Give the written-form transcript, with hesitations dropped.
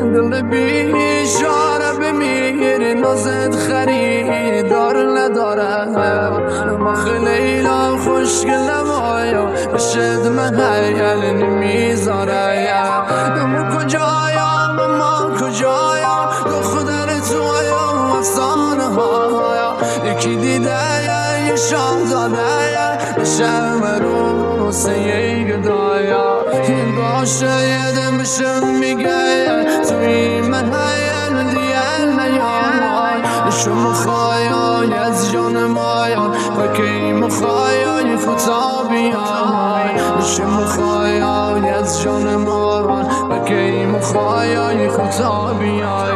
دل بیچاره بمیر نازت خریدار نداره مخ لیلا خوشگلم آیا بشد من حیل نمیذاره ما کجایا ما کجایا دختر تویا افسانه هایا یکی دیده یه شاهزاده شرم روسه یه گدایا این باشه یه دم بشم میگه توی من حیل دیگه نیامای شما خواهی از جان مایا وکی مخواهی خطا بیامای شما خواهی از جان مایا وکی مخواهی خطا بیامای